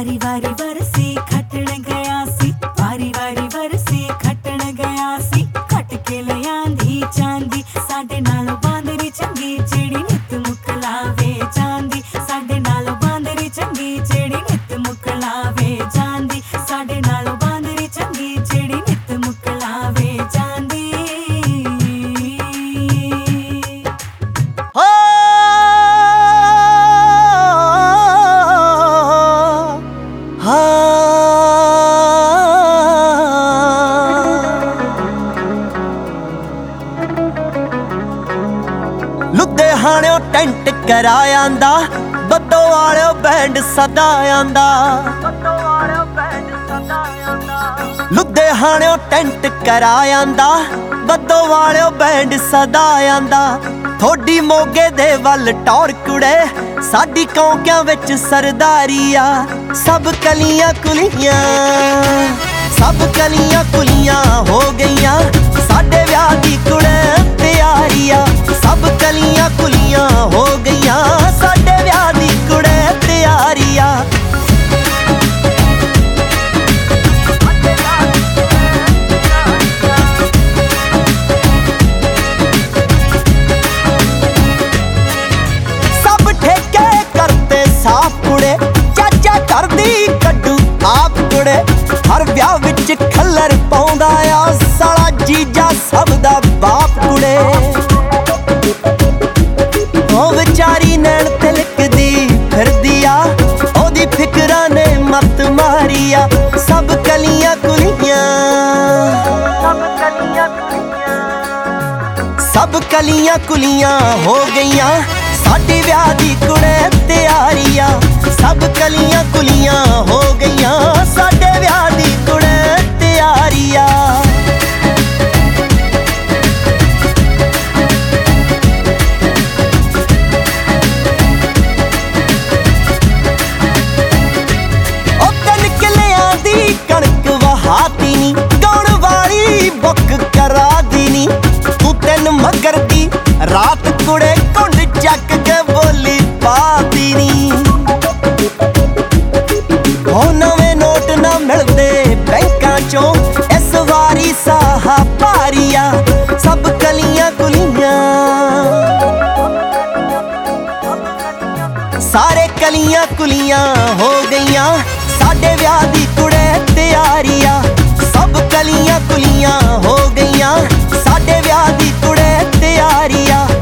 वारी वारी वरसी खटण गया सी, वारी वारी वरसी खटण गया सी। खट के लियांदी चांदी साडे नालों बांदरी चंगी, जेड़ी नित मुकलावे चांदी। साडे नालों बांदरी चंगी, जेड़ी नित मुकलावे चांदी। साडे नालों बांदरी चंगी, जेड़ी नित मुकलावे चांदी। लुधियाणों टेंट करायांदा, बद्दो वालों बैंड सदा आंदा। लुधियाणों टेंट करायांदा, बद्दो वालों बैंड सदा आंदा। थोड़ी मोगे दे वल टौर कुड़े, साडी कौंकियां विच सरदारी आ। सब कलियां कुलियां, सब कलियां कुलियां हो गईयां, साडे व्याह दी कुड़े तैयारी आ। सब कलियां कुलियां हो गईयां, साडे व्याह दी कुड़े तैयारी आ। सब ठेके करते साफ कुड़े, चाचा करदी कड्डू आप कुड़े। हर व्याह विच खल्लर पाउंदा आ, साला जीजा सब दा बाप कुड़े। ओ विचारी नैन तिलकदी फिरदी आ, ओदी फिकरां ने मत मारी आ। सब कलियां कुलियां, सब कलियां कुलियां हो गईयां, साडी व्याह दी कुड़े तैयारी आ। सब कलियां कुलियां हो गईयां, साडे व्याह दी कुड़े तैयारी आ। कणक वहाती नी, गाउण वाली बुक करा दी नी। तू तेन मगर दी रात कुड़े कुंड चक के बोली पाती नी। हो नवें नोट ना मिलदे बैंकां चों, इस वारी साहा भारिया। सब कलियां कुलियां, सारे कलियां कुलियां हो गईयां, साडे व्याह दी कुड़े तैयारी आ। सब कलियां कुलियां हो गईयां, साडे व्याह दी कुड़े तैयारी आ।